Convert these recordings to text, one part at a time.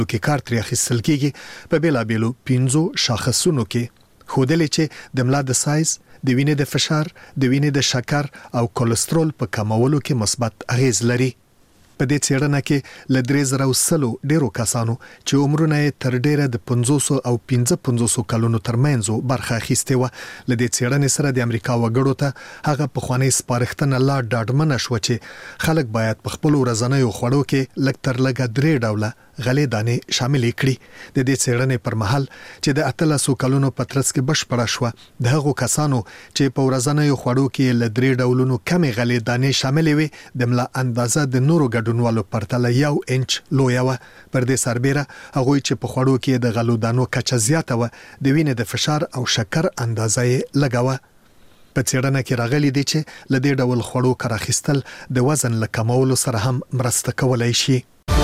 کې کار ترې اخیستل کېږي په بیلابیلو 5 شاخصونو کې ښودلې چې د ملا د سایز د وینې د فشار د وینې د شکر او کولېسترول په کمولو کې مثبت اغیز لري په دې څېړنه کې ل 3000 ډیرو کسانو چې عمرونه تر ډیره د 500 او 55 کلونو ترمنځ برخه اخیسته و ل دې څېړنې سره د امریکا وګړو ته هغه په خواني سپارښتنه لا ډاډمنه شو چې خلک باید په خپل ورځنیو خوړو کې لږ تر لږه 3 ډوله غلې دانې شامل کړي د دې څېړنې پر مهال چې د 1300 کلونو په ترڅ کې بشپړه شو د هغو کسانو چې په ورځنیو خوړو کې ل 3 ډولونو کمې غلې دانې شامل وي د ملا اندازه د نورو ګډونوالو پرتله 1 انچ لوی و پر دې سربېره هغه چې په خوړو کې د غلو دانو کچه زیاته و د وینې د فشار او شکر اندازه یې لګاوه په څېړنه کې راغلي دي چې ل دې ډول خوړو کار اخیستل د وزن لکمولو سره هم مرسته کولای شي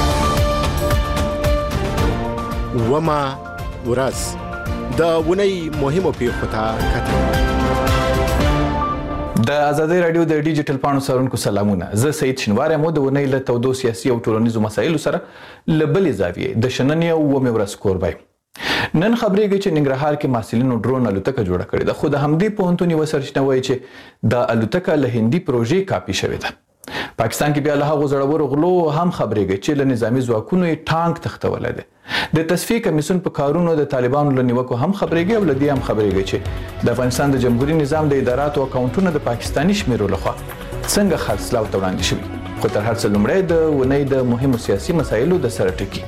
وما ورځ د ونی مهمو پیښو ته کتل د ازادي رادیو د ډیجیټل پاڼو سرونکو سلامونه زه سید شنوار مو د ونی له تودو سیاسي او ټولنیزو مسایلو سره لبلې زاویې د شننې او مورس کوربای نن خبرېږي چې ننګرهار کې محصلینو ډرون الوتکه جوړه کړې ده خو د همدې پوهنتون یو سرچینه وایي چې د الوتکه له هندي پروژې کاپي شوې ده پاکستان کې بیا له هغو زړورو غلو هم خبرېږي چې له نظامی ځواکونو یې ټانک تختولی دی د تصفیې کمیسیون په کارونو د طالبانو له نیوکو هم خبرېږي او له دې هم خبرېږي چې د افغانستان د جمهوریت نظام د اداراتو او اکاونټونو د پاکستاني شمیرو لخوا څنګه خرڅلاو ته وړاندې شوي خو تر هر څه لومړی د ونې د مهمو سیاسي مسایلو د سره ټکي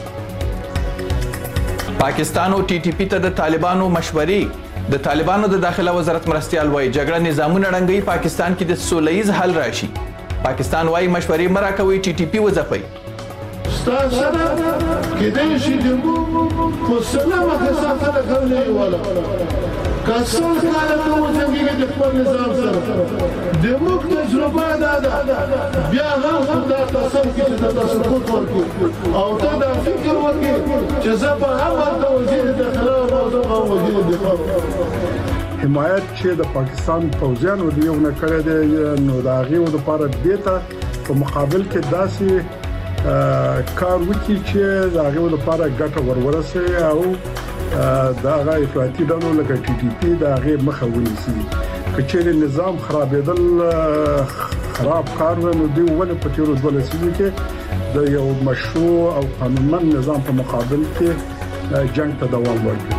پاکستان او ټي ټي پي ته د طالبانو مشورې د طالبانو د داخله وزارت مرستیال وایي جګړه نظامونه ړنګوي پاکستان کې د سوله ییز حل راشي پاکستان وایي مشورې مه راکوئ ټي ټي پي وځپئ ستاسو سره کېدای شي د په سلامه کسان سره کولی ولا کسان کاله ته وځنګېږي د خپل نظام سره د موږ تجربه دا ده بیا هم دا تصور کې چې د سقوط ورکړي او ته دا فکر وکړي چې زه به هم ورته وزیر داخله او زه وزیر دفاع حمایت چې د پاکستان پوځیانو دیو نه کړی دی نو د هغې لپاره دې ته په مقابل کې داسې کار وکړي چې د هغې لپاره ګټه ورورسوي او د هغه افراطي ډلو لکه ټي ټي پي د هغې مخه ونیسي که چېرې نظام خرابېدل خراب کار و نو دوی ولې په تېرو 2 لسیزو کې د یو مشروع او قانونمند نظام په مقابل کې جنگ ته دوام ورکړي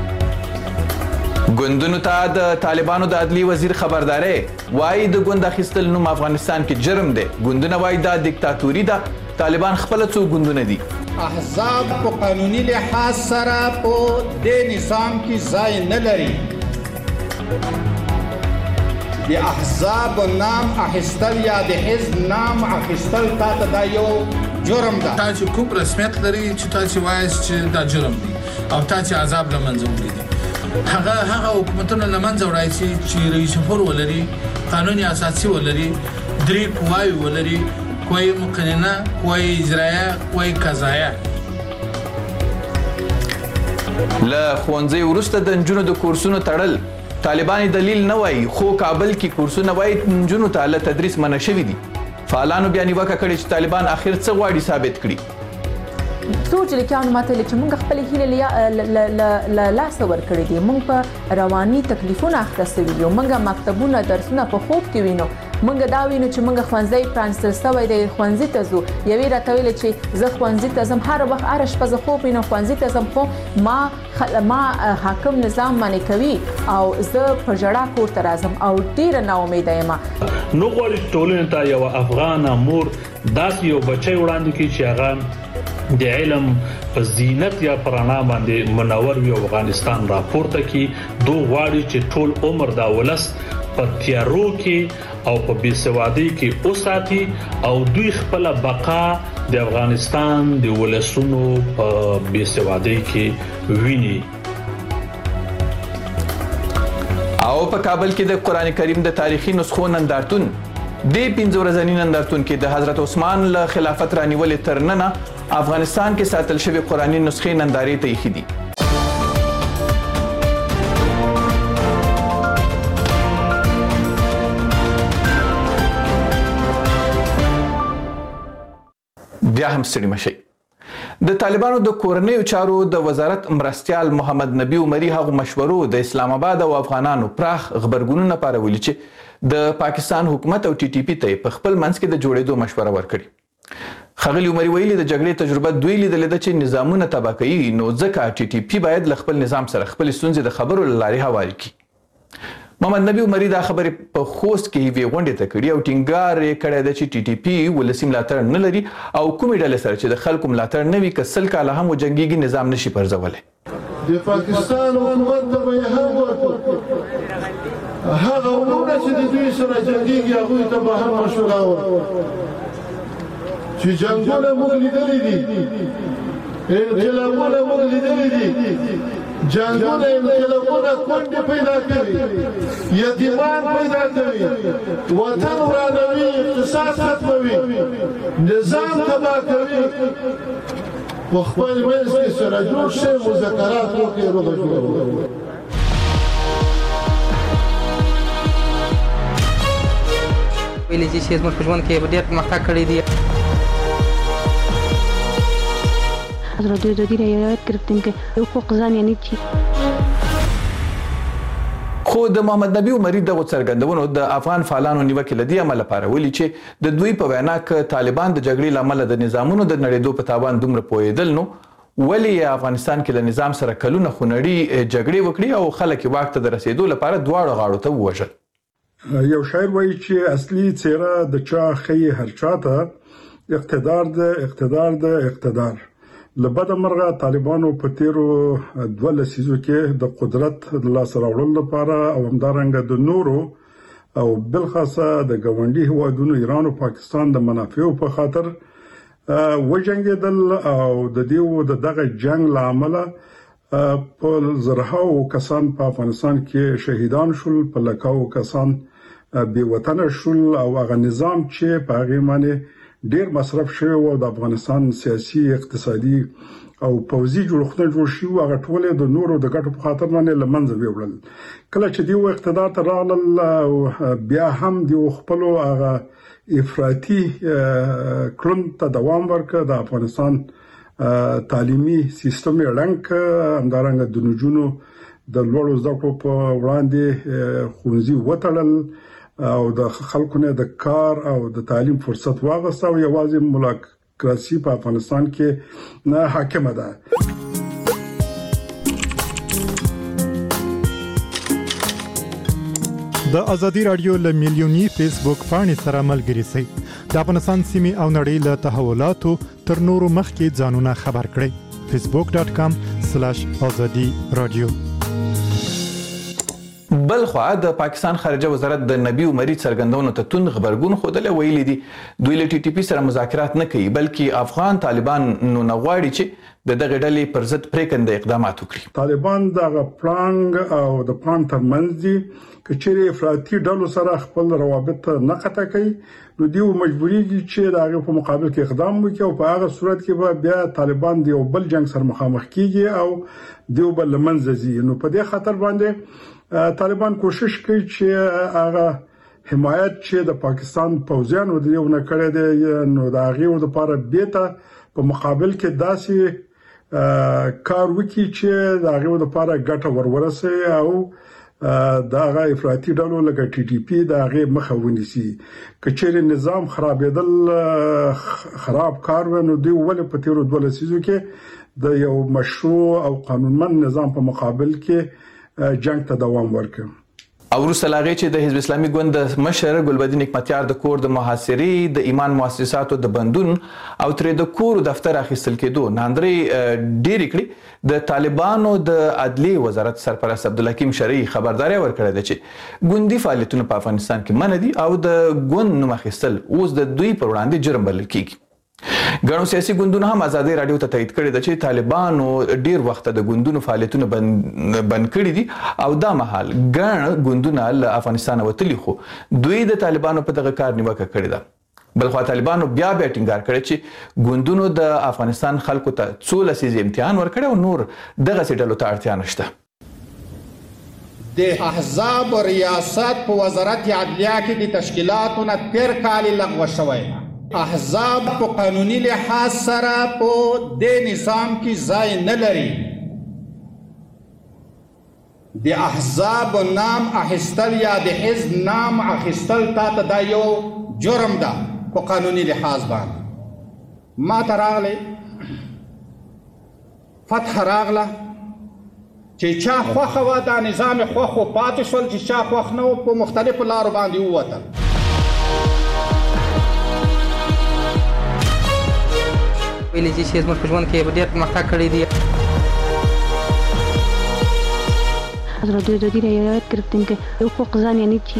ګوندونو ته د طالبانو د عدلی وزیر خبرداري وایي د ګوند اخیستل نوم افغانستان کې جرم دی ګوندونه وایي دا دیکتاتوري ده طالبان خپل څو ګوندونه دي احزاب په قانوني لحاظ سره په دې نظام کې ځای نه لري د احزاب نام اخیستل یا د حزب نام اخیستل تاسو دا یو جرم ده تاسو کوم رسمیت لري چې تاسو وایي چې دا جرم دی او تاسو عذاب لمنځه وړي هغه حکومتونه لمنځه وړي چې رئیس جمهور ولري قانوني اساسي ولري درې قواوی ولري کوئی مقننه کوئی اجرایه کوئی قضایه له ښوونځي وروسته د نجونو د کورسونو تړل طالبان دلیل نه وایي خو کابل کې کورسونه وایي نجونو ته له تدریس منع شوي دي فعالانو بیا نیوکه کړې چې طالبان اخر څه غواړي ثابت کړي څو جلیکانو ماته چې موږ خپل هیله لاسه ورکړې دي موږ په رواني تکلیفونه اخته سوي یو موږ مکتبونه درسونه په خوب کې وینو موږ دا وینو چې موږ ښوونځی پرانستل سوی دی ښوونځي ته ځو یوې راته ویلې چې زه ښوونځي ته ځم هر وخت هره شپه زه خوب وینم ښوونځي ته ځم خو ما حاکم نظام منع کوي او زه په ژړا کور ته راځم او ډېره ناامیده یم نو غواړي ټولنې ته یو افغانه مور داسې یو بچی وړاندې کړي چې هغه د علم په زینت یا پرانا باندې منور وي افغانستان راپورته کی دوه غواړي چې ټول عمر دا ولس په تیارو کې او په بیسوادي کې اوساتي او دوی خپل بقا د افغانستان د ولسونو په بیسوادي کې ویني او په کابل کې د قران کریم د تاریخي نسخو نندارتون د 15 ورځنی نندارتون کې د حضرت عثمان له خلافت رانیولې تر ننه افغانستان کې ساتل شوی قرآني نسخې نندارې ته ایښي دي بیا هم ستړي مشئ د طالبانو د کورنیو چارو د وزارت مرستیال محمد نبی عمری هغه مشورو د اسلام آباد او افغانانو پراخ خبرګونونه پارولي چې د پاکستان حکومت او ټي ټي پی ته په خپل منځ کې د جوړېدو مشوره ورکړي. ښاغلي عمری ویلي د جګړې تجربه دوی لیدلې ده چې نظامونه تباه کوي، نو ځکه ټي ټي پی باید له خپل نظام سره خپل ستونزې د خبرو له لارې هواري کړي. محمد نبی عمری دا خبرې په خوست کې یوې غونډې ته کړي او ټینګار یې کړی ده چې ټي ټي پی ولسي ملاتړ نه لري او کومې ډلې سره چې د خلکو ملاتړ نه وي که سل کاله هم وجنګېږي نظام نشي پرځولی. د پاکستان حکومت ته به یې هم ورکړو، هغه وروڼه چې د دوی سره جنګېږي هغوی ته به هم مشوره ورکړو چې جنګونه موږ لیدلي دي، انقلابونه موږ لیدلي دي، جنگونه انقلابونه کونډې پیدا کوي، یتیمان پیدا کوي، وطن ورانوي، اقتصاد ختموي، نظام تباه کوي. په خپل منځ کې سره جوړ شي، مذاکرات وکړي، روغه جوړه وکړي. ویلي چې زموږ په ژوند کې ډېر پرمختګ کړی دی. از رادیو آزادی را یاد گرفتیم که حقوق زن یعنی چی. خو د محمد نبی عمری دغه څرګندونو د افغان فعالانو نیوکې له دې امله پارولي چې د دوی په وینا کې طالبان د جګړې له امله د نظامونو د نړېدو په تاوان دومره پوهېدل، نو ولې افغانستان کې له نظام سره کلونه خونړي جګړې وکړي او خلک واک ته د رسېدو لپاره دواړو غاړو ته ووژل. یو شاعر وایي چې اصلي څېره د چا ښیي هر چاته، اقتدار د اقتدار. لبده مرغه طالبانو په تیرو 2 لسیزو کې د قدرت د لاسته راوړلو لپاره او همدارنګه د نورو او بلخاصه د ګاونډي هیوادونو ایران او پاکستان د منافعو په خاطر وجنګېدل او د دې دغه جنگ له امله په زرهاو کسان په افغانستان کې شهیدان شول، په لکاو کسان بې وطنه شول او هغه نظام چې په هغې باندې ډیر مصرف شوی او د افغانستان سیاسي، اقتصادي او پوځي جوړښتونه جوړ شوي، هغه ټول د نورو د ګټو په خاطر باندې له منځه ویوړل. کله چې دوی اقتدار ته راغلل او بیا هم دوی خپل هغه افراطي کړن ته دوام ورکړ. د افغانستان تعلیمي سیستم یې ړنګ کړ، همدارنګه د نجونو د لوړو زده کړو په وړاندې ښوونځي وتړل او د خلکو نه د کار او د تعلیم فرصت واغسته او یوازې مولاکراسي په افغانستان کې نه حاکمه ده. د ازادي رادیو له میلیوني فیسبوک پاڼې سره ملګري شئ. د افغانستان سیمې او نړۍ له تحولاتو تر نورو مخکې ځانونه خبر کړئ. facebook.com/azadi radio. بلخوا د پاکستان خارجه وزارت د نبی عمری څرګندونو ته توند خبرګون ښودلی، ویلي دي دوی له ټي ټي پی سره مذاکرات نه کوي بلکې افغان طالبان نه غواړي چې د دغه ډلې پر ضد پریکنده اقدامات وکړي. طالبان دغه پړانګ او د پړانګ ترمنځ دي که چیرې افراطي ډلو سره خپل روابط نه قطع کوي، نو دوی مجبوریږي چې د هغې په مقابل کې اقدام وکړي او په هغه صورت کې به بیا طالبان د یو بل جنگ سره مخامخ کیږي او دوی به له منځه ځي. نو په دې خاطر باندې طالبان کوشش کوي چې هغه حمایت چې د پاکستان پوځیانو د یو نه کړی دی، نو د هغې لپاره بیرته په مقابل کې داسې کار وکړي چې د هغې لپاره ګټه ورورسوي او د هغه افراطي ډلو لکه ټي ټي پی د هغې مخه ونیسي. که چیرې نظام خرابېدل خراب کار و، نو دوی ولې په تیرو 2 لسیزو کې د یو مشروع او قانونمند نظام په مقابل کې جنگ ته دوام ورکړ. او وروسته له هغې چې د حزب اسلامي ګوند د مشر ګلبدین حکمتیار د کور د محاصرې، د ایمان مؤسساتو د بندون او ترې د کور دفتر اخیستل کېدو ناندرې ډېرې کړي، د طالبانو د عدلیې وزارت سرپرست عبدالحکیم شرعي خبرداری ورکړې ده چې ګوندي فعالیتونه په افغانستان کې منع دي او د ګوند نوم اخیستل اوس د دوی پر وړاندې جرم بلل کېږي. ګڼو سیاسي ګوندونو هم ازادي رادیو ته تایید کړی ده چې طالبانو ډیر وخت د ګوندونو فعالیتونه بند کړي دي او دا مهال ګڼ ګوندونه له افغانستان وتلي، خو دوی د طالبانو په دغه کار نیوکه کړې ده. بلخوا طالبانو بیا ټینګار کړی چې ګوندونو د افغانستان خلکو ته څو لسیزې امتحان ورکړی او نور دغسې ډلو ته اړتیا نشته. د احزاب ریاست په وزارت عدلیه کې د تشکیلاتو نه 13 کال لغوه شوی. احزاب په قانوني لحاظ سره په دې نظام کې ځای نه لري. د احزاب نام اخیستل یا د حزب نام اخیستل تا ته دا یو جرم ده په قانوني لحاظ باندې. ما ته راغلی فتح راغله چې چا خوښه وه دا نظام خوښ و پاتې شول، چې چا خوښ نه و په مختلفو لارو باندې ووتل. ویلي چې زموږ په ژوند کې ډېر پرمختګ کړی دی. حضرت دوی رعایت کردیم که حقوق زن یعنی چی؟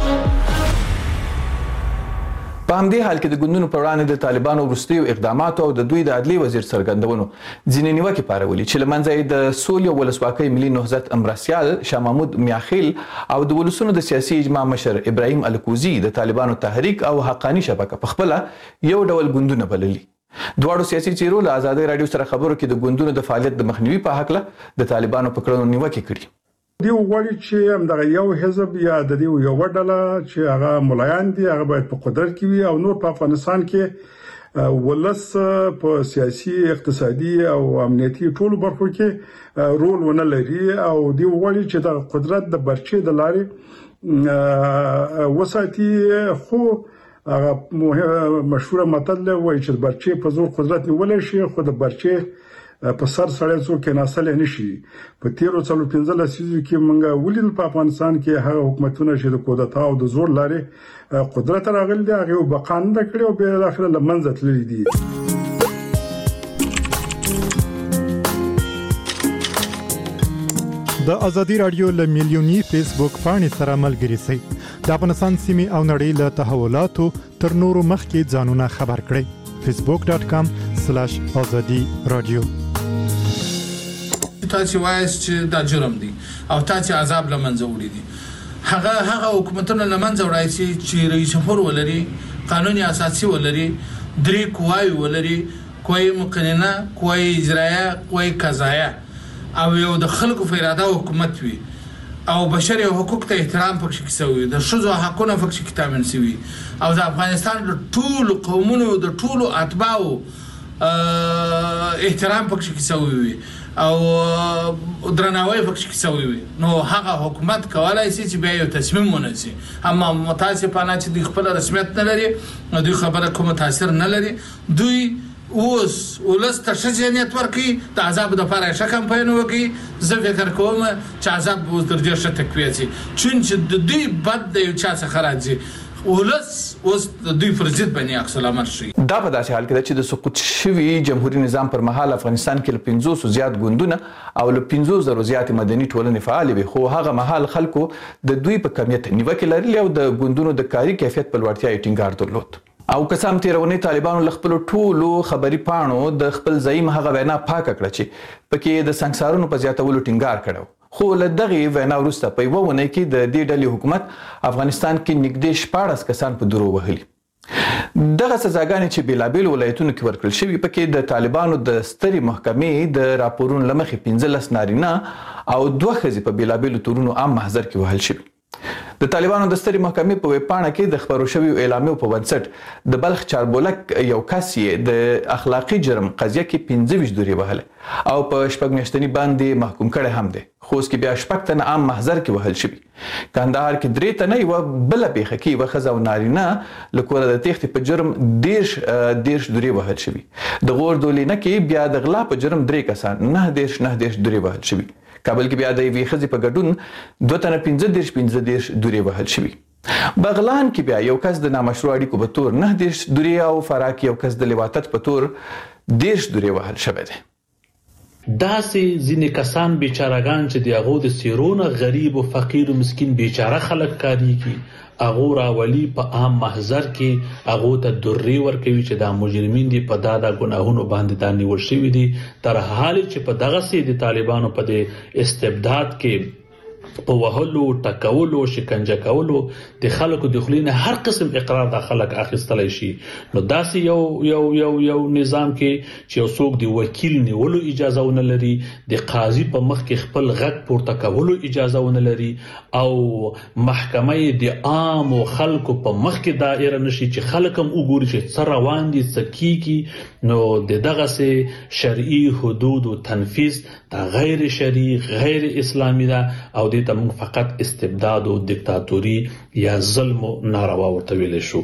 په همدې حال کې د ګوندونو پر وړاندې د طالبانو وروستیو اقداماتو او د دوی د عدلي وزیر څرګندونو ځینې نیوکې پارولي چې له منځه یې د سولې او ولسواکۍ ملي نهضت مرستیال شاه محمود میاخیل او د ولسونو د سیاسي اجماع مشر ابراهیم الکوزي د طالبانو تحریک او حقانی شبکه په خپله یو ډول ګوندونه بللي. دواړو سیاسي څیرو له ازادۍ راډیو سره خبرو کې د ګوندونو د فعالیت د مخنیوي په هکله د طالبانو په کړنو نیوکې کړي. دی وغواړي چې همدغه یو حزب یا د دې یو ډله چې هغه ملایان دي هغه باید په قدرت کې وي او نور په افغانستان کې ولس په سیاسي اقتصادي او امنیتي ټولو برخو کې رول ونه لري او دی وغواړي چې د قدرت د برچې د لارې وساتي. خو هغه مشهوره متل وایي چې برچې په زور قدرت نیول شي خو د برچې په سر سړی څوک کېناستلی نشي. په تیرو 15 لسیزو کې موږ ولیدل په افغانستان کې هغه حکومتونه چې د کودتا او د زور لارې قدرت راغلي دي هغه بقا نه کړې او بیا داخله له منځه تللي دي. د ازادي رادیو له میلیوني فیسبوک پاڼې سره ملګري شئ. د افغانستان سیمې او نړۍ له تحولاتو تر نورو مخکې ځانونه خبر کړئ. facebook.com/azadi radio. تاسو وایي چې دا جرم دی او تاسو عذاب لمنځه وړي دي. هغه حکومتونه لمنځه وړي چې رئیس جمهور ولري، قانوني اساسي ولري، درې قواوی ولري، قوی مقننه، قوی اجرایه، قوی قضایه او یو د خلکو په اراده حکومت وي او بشري حقوق ته احترام پکې کیسوي، د ښځو حقونه پکې تامین شوي او د افغانستان د ټولو قومونو د ټولو اتباعو احترام پکې کیسوي او درناوی پکې کیسوي. نو هغه حکومت کولای شي چې بیا یو تصمیم ونیسي. اما متاسفانه چې د خپل رسمیت نه لري، دوی خبره کوم تاثیر نه لري. دوی اوس ولس ته شجاعت ورکړي د عذاب د لپاره ښه کمپاین وکړي. زه فکر کوم چې عذاب به تر ډېر ښه تقویه شي، چې د دوی بد د یو چا څخه راځي. ولس اوس د دوی پر ضد باندې عکس العمل شي. دا په داسې حال کې ده چې د سقوط شوي جمهوریت نظام پر مهال افغانستان کې له 500 زیات ګوندونه او له 500 زیات مدني ټولنې فعال وي، خو هغه مهال خلکو د دوی په کمیت نیوکې لرلې او د ګوندونو د کاري کیفیت په لوړتیا یې ټینګار درلود. او قسم تیرونی طالبانو له خپل ټولو خبري پاڼو د خپل زعیم هغه وینا پاکه کړه چې پکې د سنگسارونو په زیاتولو ټینګار کړو. خو له دغه وینا وروسته په یوه ونه کې د دې ډلې حکومت افغانستان کې نږدې 14 کسان په درو وهلي. دغه سزاګانې چې بیلابیل ولایتونو کې ورکړل شوي پکې د طالبانو د سترې محکمې د راپورونو له مخې 15 نارینه او 2 ښځې په بیلابیلو تورونو عام محضر کې وهل شوي. د طالبانو د سترې محکمې په ویبپاڼه کې د خبرو شویو اعلامیو په بنسټ د بلخ چاربولک یو کس یې د اخلاقي جرم قضیه کې 25 دورې وهلې او په 6 میاشتني باندې محکوم کړی هم دی. خوست کې بیا 6 تنه عام محضر کې وهل شوي. کندهار کې 3 تنه یوه بله پیښه کې یوه ښځه او نارینه له کوره د تېښتې په جرم 13 دورې وهل شوي. د غور دولینه کې بیا د غلا په جرم 3 کسان 19 دورې وهل شوي. کابل کې بیا د یوې ښځې په ګډون 2 تنه 15 دورې وهل شوي. بغلان کې بیا یو کس د نامشروع اړیکو په تور 19 دورې او فراه کې یو کس د لواطت په تور 10 دورې وهل شوی دی. داسې ځینې کسان بیچارهګان چې د هغو د څیرونه غریب او فقیر او مسکین بیچاره خلک کاریږي، هغو راولي په عام محضر کې هغو ته درې ورکوي چې دا مجرمین دي، په دا ګناهونو باندې دا نیول شوي دي. تر حاله چې په دغسې د طالبانو په د استبداد کې په وهلو ټکولو شکنجه کولو د خلکو د خلینو هر قسم اقرار د خلک اخیستلای شي نو داسې یو نظام کې چې یو څوک د وکیل نیولو اجازه ونه لري د قاضي په مخ کې خپل غږ پورته کولو اجازه ونه لري او محکمه د عام خلکو په مخ کې دایره نشي چې خلک هم وګوري چې څه روان دي څه کیږي نو دغه سه شرعي حدود او تنفيذ دا غیر شرعي غیر اسلامي ده او د موږ فقط استبداد او دیکتاتوري یا ظلم او ناروا ورته ویل شو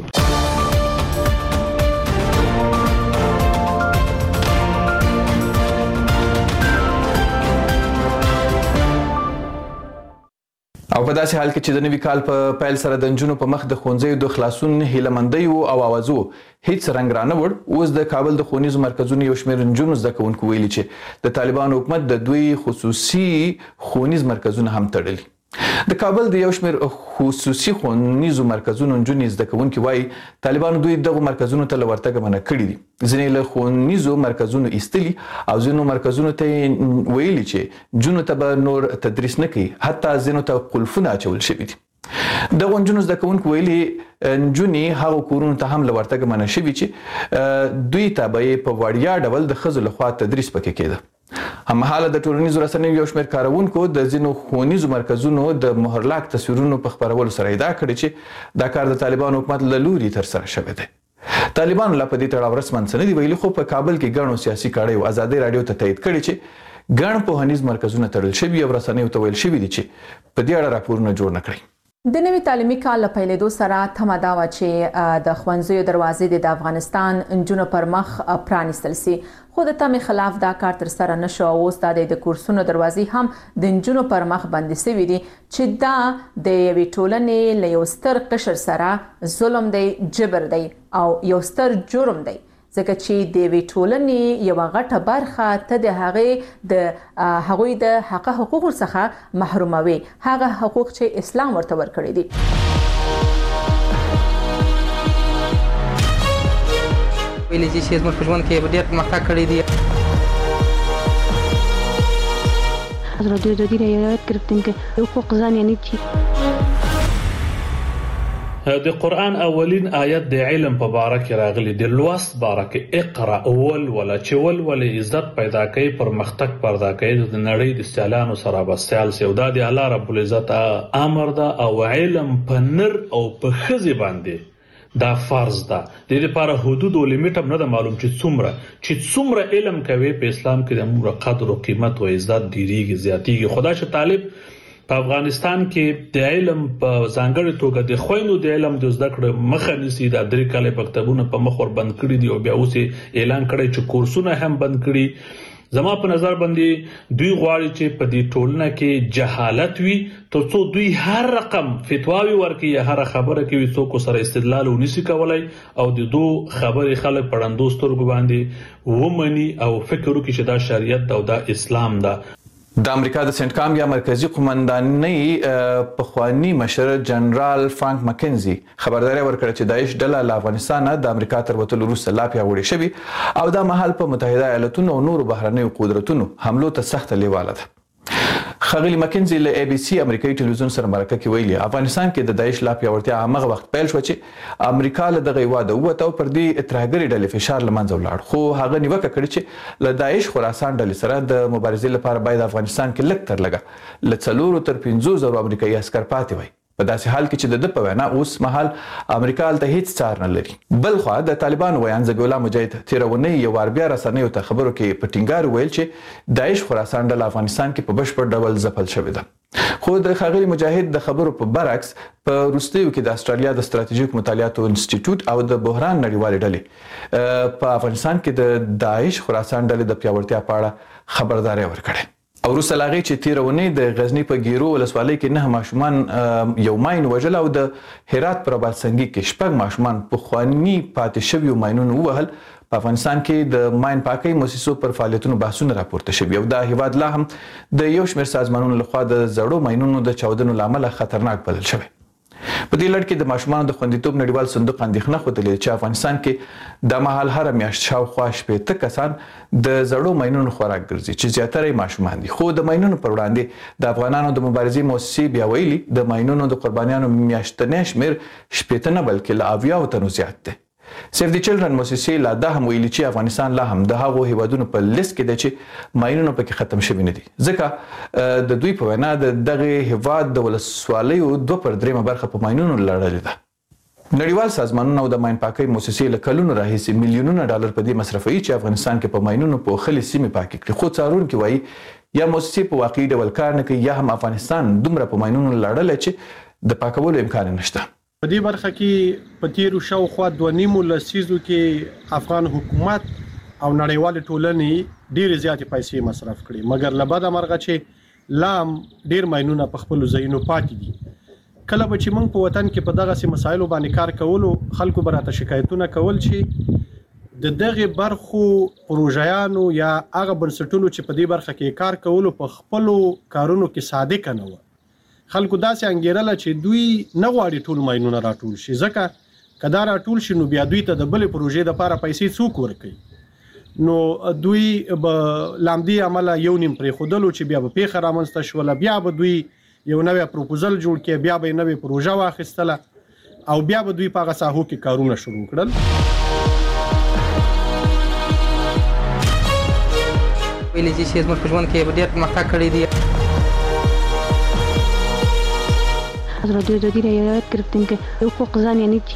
او په داسې حال کې چې د نوي کال په پیل سره د نجونو په مخ د ښوونځیو د خلاصون هیلمندۍ او اوازو هیڅ رنګ رانه وړ اوس د کابل د ښوونیزو مرکزونو یو شمېر نجونو زده کوونکو ویلي چې د طالبانو حکومت د دوی خصوصي ښوونیز مرکزونه هم تړلي د کابل د یو شمېر خصوصي ښوونیزو مرکزونو نجونې زده کوونکي وایي طالبانو دوی دغو مرکزونو ته له ورتګه منع کړي دي ځینې له ښوونیزو مرکزونو ایستلي او ځینو مرکزونو ته ویلي چې نجونو ته به نور تدریس نه کوي حتی ځینو ته قلفونه اچول شوي دي دغو نجونو زده کوونکو ویلي نجونې هغو کورونو ته هم له ورتګه منع شوي چې دوی ته به یې په وړیا ډول د ښځو لخوا تدریس پکې کېده هممهاله د ټولنیزو رسنیو یو شمېر کاروونکو د ځینو ښوونیزو مرکزونو د مهرلاک تصویرونو په خپرولو سره ادعا کړې چې دا کار د طالبانو حکومت له لوري ترسره شوی دی طالبانو لا په دې تړاو رسماً څه نه دي ویلي خو په کابل کې ګڼو سیاسي کاڼیو ازادۍ راډیو ته تایید کړي چې ګڼ پوهنیز مرکزونه تړل شوي او رسنیو ته ویل شوي دي چې په دې اړه راپورونه جوړ نه کړي د نوي تعلیمي کال له پیلېدو سره تمه دا وه چې د ښوونځیو دروازې د افغانستان نجونو پر مخ پرانیستل سي خو د تمې خلاف دا کار ترسره نه شو او اوس د کورسونو دروازې هم د نجونو پر مخ بندې سوي دي چې دا د یوې ټولنې له یو ستر قشر سره ظلم دی جبر دی او یو ستر جرم دی ځکه چې د یوې ټولنې یوه غټه برخه ته د هغوی د حقوقو څخه محروموي هغه حقوق چې اسلام ورته ورکړي دي ویلي چې زموږ په ژوند کې ډېر پرمختګ کړی دی حضرت دوی رعایت کردیم که حقوق زن یعنی چی د قرآن اولین آیت د علم په باره کې راغلی د لوست باره کې اقرا ولوله چې ولوله عزت پیدا کوي پرمختګ پیدا کوي د نړۍ د سیالانو سره به سیال سي او دا د الله رب العزت امر ده او علم په نر او په ښځې باندې دا فرض ده د دې لپاره حدود او لیمیټ هم نه ده معلوم چې څومره علم کوي په اسلام کې د امور قدر او قیمت او عزت ډیریږي زیاتیږي خدا شه طالب په افغانستان کې د علم په ځانګړي توګه د خويندو د علم د زده کړې مخه نیسي د درې کال مکتبونه په مخ ور بند کړي دي او بیا اوس اعلان کړي چې کورسونه هم بند کړي زما په نظر باندې دوی غواړي چې په دې ټولنه کې جهالت وي ترڅو دوی هر رقم فتواوی ورکړي یا هر خبره کوي څوک سره استدلال ونیسي کولای او د دوه خبرې خلک پړندو سترګو باندې ومني او فکر وکړي چې دا شریعت او دا اسلام ده د امریکا د سنت کام یا مرکزی قومندانۍ پخوانی مشر جنرال فرانک مکنزي خبرداري ورکړه چې داعش ډله له افغانستان د امریکا تر وتلو وروسته لا پیاوړې شوې او دا مهال په متحده ایالاتونو او نورو بهرنیو قدرتونو حملو ته سخت لیواله ده خغلی مکنزي له اي بي سي امریکایي ټلویزیون سره مرکه کې ویلي افغانستان کې د داعش لا پیاوړتیا هغه وخت پیل شو چې امریکا له دغه واده وته پر دې اتراګری ډلې فشار لمنځه ولاړ خو هغه نیوکه کړې چې له داعش خراسان ډلې سره د مبارزې لپاره باید افغانستان کې لږ تر لږه ل 4 تر 5,000 امریکایي عسكر پاتې وي په داسې حال کې چې د په وینا اوس مهال امریکا ته هیڅ څار نه لري بل خو د طالبان ویان زګولا مجاهد تیرونه یو ور بیا رسنیو ته خبرو کې په ټینګار ویل چې داعش خراسان ډله افغانستان کې په بشپړ ډول ځپل شوې ده خو د خغلی مجاهد د خبرو په برعکس په روسیو کې د استرالیا د ستراتیژیک مطالعاتو انسټیټیوټ او د بحران نړیوالې ډلې په افغانستان کې د داعش خراسان ډلې د پیاوړتیا په اړه خبرداري ورکړه او وروسته لاغي چې تیرونه د غزنی په ګیرو ولسوالۍ کې 9 ماشومان یو ماین وژل او د هرات پر بلسنګي کې شپږ ماشومان په خواني پاتې شوی ماینونو وهل په افغانستان کې د ماین پاکي مؤسسو پر فعالیتونو بحثونه راپورته شوی او د هیواد لا هم د یو شمېر سازمانونو لخوا د زړو ماینونو د چاودنو لامل خطرناک بلل شوی په دې لړ کې د ماشومانو د خوندیتوب نړیوال صندوق اندېښنه ښودلې چې افغانستان کې د مهال هر میاشت شاوخوا 80 کسان د زړو ماینونو خوراک ګرځي چې زیاتره ماشومان دي. خو د ماینونو پر وړاندې د افغانانو د مبارزې مؤسسې بیا ویلي د ماینونو د قربانیانو میاشتنی شمیر 80 نه بلکې له 80 تنو زیات دی. سیف دی چلډرن موسسې لا دا هم ویلي چې افغانستان لا هم د هغو هیوادونو په لیست کې دی چې ماینونه پکې ختم شوي نه دي، ځکه د دوی په وینا د دغه هیواد د ولسوالیو 2/3 برخه په ماینونو لړلې ده. نړیوال سازمانونه او د ماین پاکۍ موسسې له کلونو راهیسې میلیونونه ډالر په دې مصرفوي چې افغانستان کې په ماینونو پوښلې سیمې پاکې کړي، خو څارونکي وایي یا موسسې په واقعي ډول کار نه کوي یا هم افغانستان دومره په ماینونو لړلی چې د پاکولو امکان نشته. په دې برخه کې په تیرو شاوخوا 2.5 لسیزو کې افغان حکومت او نړیوال ټولنې ډېر زیاتې پیسې مصرف کړي، مګر له بده مرغه چې لام ډېر ماینونه په خپل ځایونو پاتې دي. کله به چې موږ په وطن کې په دغه سي مسایلو باندې کار کولو، خلکو براته شکایتونه کول چې د دغه برخو پروژیانو یا هغه بنسټونو چې په دې برخه کې کار کولو په خپل کارونو کې صادق نه و. خلکو داسې انګیرله چې دوی نه غواړي ټول ماینونه راټول شي، ځکه که دا راټول شي نو بیا دوی ته د بلې پروژې دپاره پیسې څوک ورکوي، نو دوی به لامدې عمله یو نیم پرېښودلو چې بیا به پیښه رامنځته شوله، بیا به دوی یو نوی پروپوزل جوړ کړي، بیا به یې نوې پروژه واخیستله او بیا به دوی په هغه ساحو کې کارونه شروع کړل. ویلې چې زموږ په ژوند کې ډېر پرمختګ کړی دی. از رادیو دادی را یاد گرفتیم که حقوق زن یعنی چی.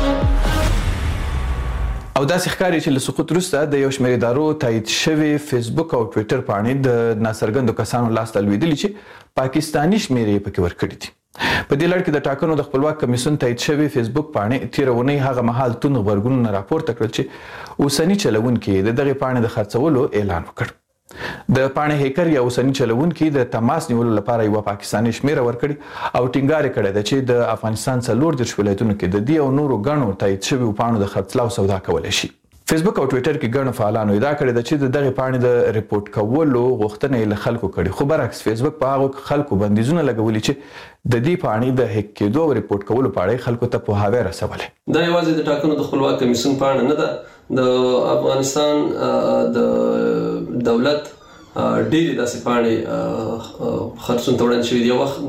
او داسې ښکاري چې له سقوط وروسته د یو شمېر ادارو تایید شوي فیسبوک او ټویټر پاڼې د ناڅرګندو کسانو لاسته لوېدلي چې پاکستاني شمېرې یې پکې ورکړي دي. په دې لړ کې د ټاکنو د خپلواک کمیسیون تایید شوي فیسبوک پاڼې تېره اونۍ هغه مهال توند غبرګونونه راپورته کړل چې اوسني چلوونکي د دغې پاڼې د خرڅولو اعلان وکړ. د پاڼې هیکر یا اوسني چلوونکي د تماس نیولو لپاره یوه پاکستاني شمېره ورکړي او ټینګار یې کړی ده چې د افغانستان 34 ولایتونو کې د دې او نورو ګڼو تایید شویو پاڼو د خرڅلاو سودا کولی شي. فیسبوک او ټویټر کې ګڼو فعالانو ادعا کړې ده چې د دغې پاڼې د ریپورټ کولو غوښتنه یې له خلکو کړې، خو برعکس فیسبوک په هغو خلکو بندیزونه لګولي چې د دې پاڼې د هیک کېدو او ریپورټ کولو په اړه خلکو ته پوهاوی رسولی. دا یوازې د ټاکنو د خپلواک کمیسیون پاڼه نه ده، د افغانستان د دولت ډېرې داسې پاڼې خرڅون ته وړاندې شوي دي. یو وخت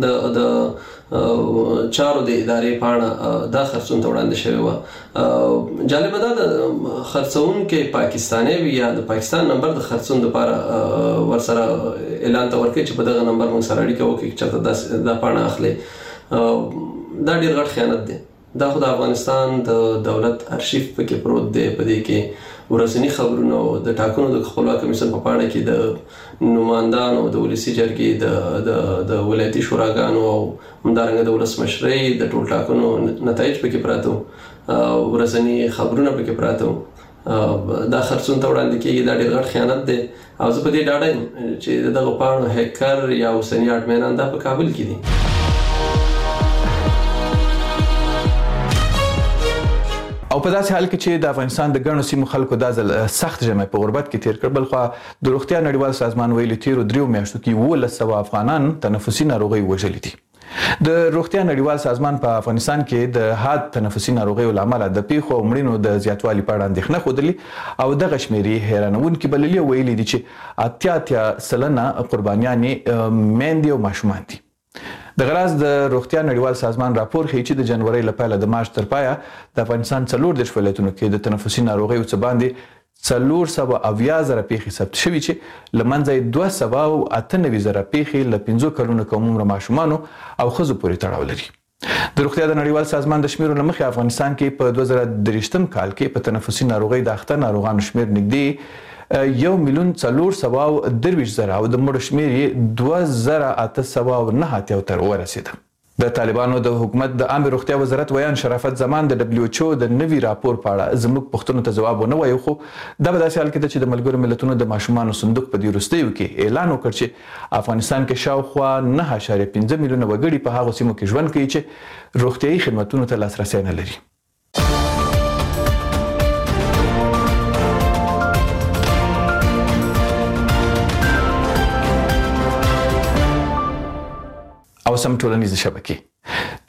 د چارو د ادارې پاڼه دا خرڅون ته وړاندې شوې وه. جالبه دا د خرڅونکي پاکستاني وي یا د پاکستان نمبر د خرڅون دپاره ورسره اعلان ته ورکوي چې په دغه نمبر موږ سره اړیکه وکړي چې چېرته دا پاڼه اخلي. دا ډېر غټ خیانت دی. دا خو د افغانستان د دولت ارشیف پکې پروت دی. په دې کې ورځنی خبرونه او د ټاکنو د خپلواک کمیسیون په پاڼه کې د نمایندانو د ولسي جرګې د ولایتي شوراګانو او همدارنګه د ولسمشرۍ د ټول ټاکنو نتایج پکې پراته وو، ورځنی خبرونه پکې پراته وو. دا خرڅون ته وړاندې کېږي. دا ډېر غټ خیانت دی او زه په دې ډاډه یم چې دغه پاڼو هیکر یا اوسني اډمینان دا په کابل کې دي. او په داسې حال کې چې د افغانستان د ګڼو سیمو خلکو دا ځل سخت ژمی په غربت کې تیر کړ، بلخوا د روغتیا نړیوال سازمان ویلي تیرو 3 میاشتو کې 1100 افغانان تنفسي ناروغۍ وژلي دي. د روغتیا نړیوال سازمان په افغانستان کې د حاد تنفسي ناروغیو له امله د پیښو او مړینو د زیاتوالي په اړه اندېښنه ښودلې او دغه شمېرې حیرانوونکې بللي او ویلي دي چې 80% قربانیانې میندې او ماشومان دي. د غراز د روغتیا نړیوال سازمان راپور ښیي چې د جنورۍ له پیله د مارچ تر پایه د افغانستان 34 ولایتونو کې د تنفسي ناروغیو څه باندې 470,000 پیښې ثبت شوي چې له منځه یې 298,000 پیښې له 5 کلونو کم عمره ماشومانو او ښځو پورې تړاو لري. د روغتیا د نړیوال سازمان د شمیرو له مخې افغانستان کې په 2023 کال کې په تنفسي ناروغۍ د اخته ناروغانو شمیر نږدې 1,423,000 او د مړو شمیر یې 2,809 ته ورسېده. د طالبانو د حکومت د عامه روغتیا وزارت ویان شرافت زمان د WHO د نوي راپور په اړه زموږ پوښتنو ته ځواب ونه وایي، خو دا به داسې حال کې ده چې د ملګرو ملتونو د ماشومانو صندوق په دې وروستیو کې اعلان وکړ چې افغانستان کې شاوخوا 9.5 میلیونه وګړي په هغو سیمو کې ژوند کوي چې روغتیایي خدمتونو ته لاسرسی نه لري. او سم ټولنیزې شبکې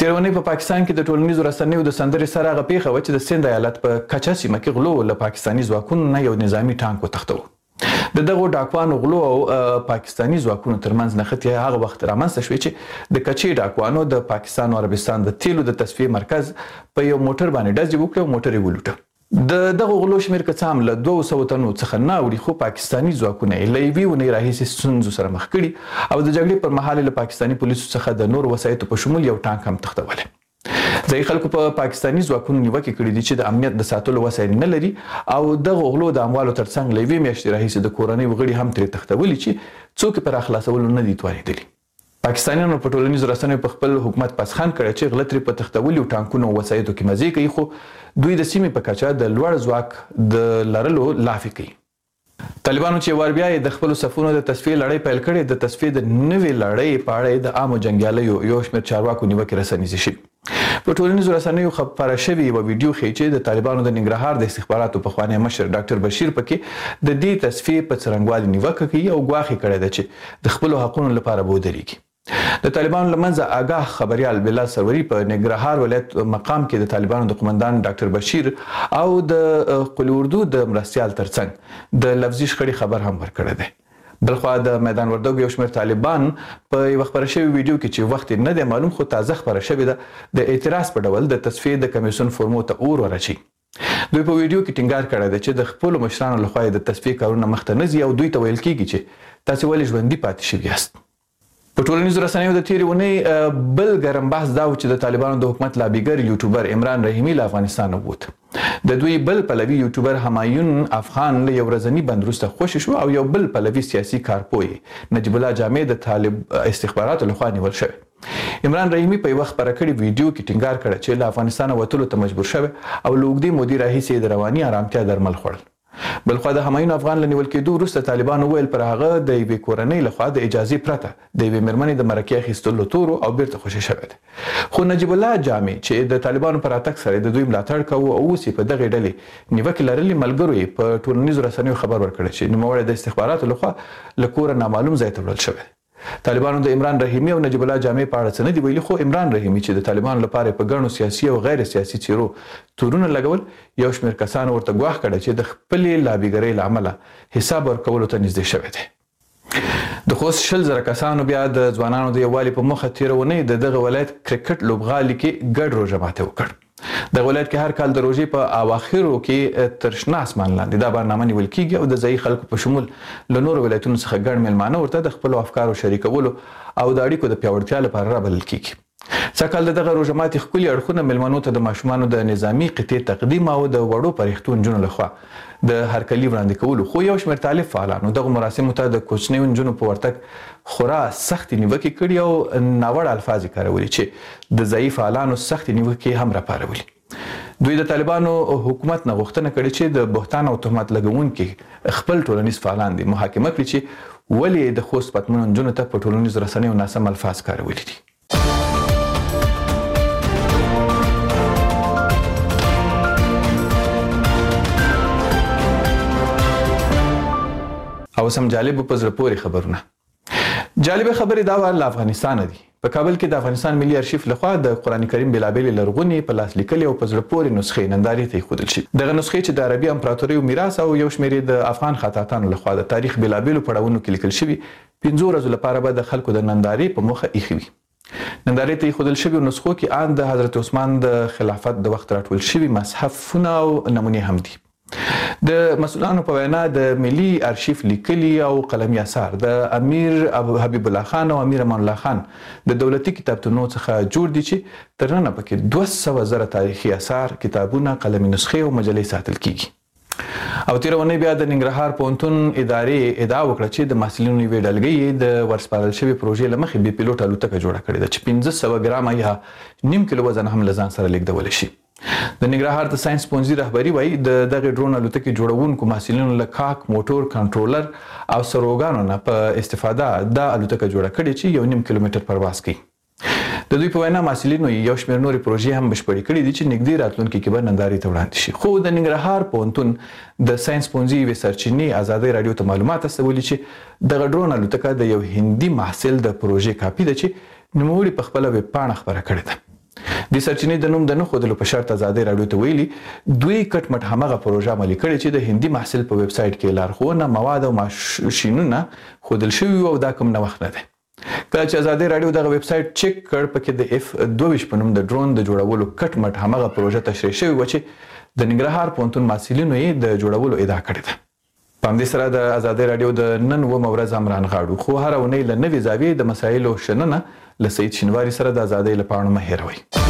تیرونی په پاکستان کې د ټولنیزو رسنیو د سندرې سره هغه پیښه و چې د سند ایالت په کچا سیمه کې غلو له پاکستاني ځواکونو نه یو نظامی ټانک وتښتاوه. د دغو ډاکوانو غلو او پاکستاني ځواکونو ترمنځ نښتې هغه وخت رامنځته شوې چې د کچې ډاکوانو د پاکستان او عربستان د تیلو د تصفیې مرکز په یو موټر باندې ډزې وکړې او موټر یې ولوټه. د دغو غلو شمېر که څه هم له 200 تنو څخه نه اوړي، خو پاکستاني ځواکونه یې له یوې اونۍ راهیسې ستونزو سره مخ کړي او د جګړې پر مهال له پاکستاني پولیسو څخه د نورو وسایطو په شمول یو ټانک هم تښتولی. ځایي خلکو په پاکستاني ځواکونو نیوکې کړي دي چې د امنیت د ساتلو وسایل نه لري او دغو غلو د اموالو ترڅنګ له 2 میاشتې راهیسې د کورنیو غړي هم ترې تښتولي چې څوک یې پر اخلاصولو نه دي توانېدلي. پاکستانیانو په ټولنیزو رسنیو په خپل حکومت پسخان کړی چې غله ترې په تښتولي ټانکونو او وسایطو کې مزې کوي، خو دوی د سیمې په کچه د لوړ ځواک د لرلو لافې کوي. طالبانو چې ور بیا د خپل صفونو د تصفیې لړۍ پیل کړې، د تصفیې د نوې لړۍ په اړه د عامو جنګیالیو یو شمېر چارواکو نیوکې رسنیزې شوي. په ټولنیزو رسنیو خپره شوې یوه ویډیو ښیي چې د طالبانو د ننګرهار د استخباراتو پخوانی مشر ډاکټر بشیر پکې د دې تصفیې په څرنګوالي نیوکه کوي او ګواښ یې کړی ده چې د خپلو حقونو لپاره به ودرېږي. د طالبانو له منځه آګاه خبریال بلال سروری په ننګرهار ولایت مقام کې د طالبانو د قومندان ډاکټر بشیر او د قل اردو د مرستیال ترڅنګ د لفظي شخړې خبر هم ورکړی دی. بلخوا د میدان وردګو یو شمېر طالبان په یوه خپره شوې ویډیو کې چې وخت نه دی معلوم خو تازه خپره شوې ده د اعتراض په ډول د تصفیې د کمیسیون فورمو ته اور ورچي. دوی په ویډیو کې ټینګار کړی دی چې د خپلو مشرانو لخوا د تصفیې کارونه مخته نه ځي او دوی ته ویل کېږي چې تاسې ولې ژوندي پاتې شوي یاست. په ټولنیزو رسنیو د تېرې اونۍ بل ګرم بحث دا و چې د طالبانو د حکومت لابیګر یوټیوبر عمران رحیمي له افغانستانه ووت. د دوی بل پلوي یوټیوبر همایون افغان له یو ورځني بند وروسته خوشي شو او یو بل پلوي سیاسي کارپوی نجیب الله جامع د طالب استخباراتو لخوا نیول شوی. عمران رحیمي په یوه خپره کړې ویډیو کې ټینګار کړی چې له افغانستانه وتلو ته مجبور شوی او له اوږدې مودې راهیسې د رواني ارامتیا درمل خوړل. بلخوا د همایون افغان له نیول کېدو وروسته طالبانو وویل پر هغه د یوې کورنۍ لخوا د اجازې پرته د یوې مېرمنې د مرکې اخیستلو تورو او بیرته خوشي شوی دی. خو نجیب الله جامع چې د طالبانو پر راتګ سره د دوی ملاتړ کوو او اوس یې په دغې ډلې نیوکې لرلې ملګرو یې په ټولنیزو رسنیو خبر ورکړی چې نوموړی د استخباراتو لخوا له کوره نامعلوم ځای ته وړل شوی دی. طالبانو د عمران رحیمي او نجیب الله جامع په اړه څه نه دي ویلي، خو عمران رحیمي چې د طالبانو لپاره په ګڼو سیاسي او غیر سیاسي څیرو تورونه لګول، یو شمېر کسانو ورته ګواښ کړی چې د خپلې لابیګرۍ له امله حساب ورکولو ته نږدې شوی دی. د خوست 100,000 کسانو بیا د ځوانانو د یووالي په موخه تېره اونۍ د دغه ولایت کرکټ لوبغالي کې ګډ روژه ماتی وکړ. دغه ولایت کې هر کال د روژې په اواخرو کې تر شنه اسمان لاندې دا برنامه نیول کېږي او د ځایي خلکو په شمول له نورو ولایتونو څخه ګڼ میلمانه ورته د خپلو افکارو شریکولو او د اړیکو د پیاوړتیا لپاره رابلل کېږي. سږکال د دغه روژه ماتي ښکلي اړخونه میلمنو ته د ماشومانو د نظامي قطعې تقدیم او د وړو پرښتو نجونو لخوا د هرکلي وړاندې کولو، خو یو شمېر طالب فعالانو دغو مراسمو ته د کوچنیو نجونو په ورتګ خورا سختې نیوکې کړي او ناوړه الفاظ یې کارولي چې د ځایي فعالانو سختې نیوکې هم راپارولي. دوی د طالبانو حکومت نه غوښتنه کړې چې د بهتان او تهمت لګونکي خپل ټولنیز فعالان دي محاکمه کړي چې ولې د خوست پتمنو نجونو ته په ټولنیزو رسنیو ناسم الفاظ کارولي دي. او سم جالب په زړه پورې خبرونه. جالبه خبرې دا له افغانستانه دي. په کابل کې د افغانستان ملي ارشیف لخوا د قرآن کریم بېلابېلې لرغونې په لاس لیکلې او په زړه پورې نسخې نندارې ته ایښودل شي. دغه نسخې چې د عربي امپراتوریو میراث او یو شمېر د افغان خطاطانو لخوا د تاریخ بېلابېلو پړاوونو کې لیکل شوي 15 ورځو لپاره به د خلکو د نندارې په موخه ایښې وي. نندارې ته ایښودل شویو نسخو کې ان د حضرت عثمان د خلافت د وخت راټول شوي مصحفونه او نمونې هم دي. د مسؤلانو په وینا د ملي ارشیف لیکلي او قلمي اثار د امیر حبیب الله خان او امیر امان الله خان د دولتي کتابتونو څخه جوړ دي چې تر ننه پکې 200,000 تاریخي اثار، کتابونه، قلمي نسخې او مجلې ساتل کیږي. او تېره اونۍ بیا د ننګرهار پوهنتون ادارې ادعا وکړه چې د محصلینو یوې ډلګۍ د ورسپارل شوې پروژې له مخې بې پیلوټ الوتکه جوړه کړې ده چې 1500 ګرامه یا 0.5 کیلو وزن هم له ځان سره لیږدولی شي. د ننګرهار د ساينس پوهنځي رهبري وایي د دغې ډرون الوتکې جوړونکو محصلینو له کاک، موټور، کنټرولر او سروګانو نه په استفاده دا الوتکه جوړه کړې چې 1.5 کیلومتر پرواز کوي. د دوی په وینا محصلینو یو شمېر نورې پروژې هم بشپړې کړې دي چې نږدې راتلونکي کې به نندارې ته وړاندې شي. خو د ننګرهار پوهنتون د ساينس پوهنځي یوې سرچینې ازادۍ راډیو ته معلومات استولي چې دغه ډرون الوتکه د یو هندي محصل د پروژې کاپي ده چې نوموړي په خپله ویب پاڼه خپره کړې ده. د سرچینې د نوم د نه خودلو په شرط ازادي راډیو ته ویلي دوی کټ مټ همغه پروژه عملي کړې چې د هندي محصول په ویب سایټ کې لارښوونه مواد او ماشینونه خودل شوی او دا کوم نوښت نه دی. کله چې ازادي راډیو دغه ویب سایټ چک کړ پکې د F22 په نوم د ډرون د جوړولو کټ مټ همغه پروژه تشریح شوی و چې د ننګرهار پوهنتون محصلینو یې د جوړولو ادعا کړې ده. په همدې سره د ازادي راډیو د نن اوومه ورځ هم رانغاړو خو هره اونۍ له نوې زاویې د مسایلو شننه له سید شینواري سره د ازادۍ له پاڼو مه هېروئ.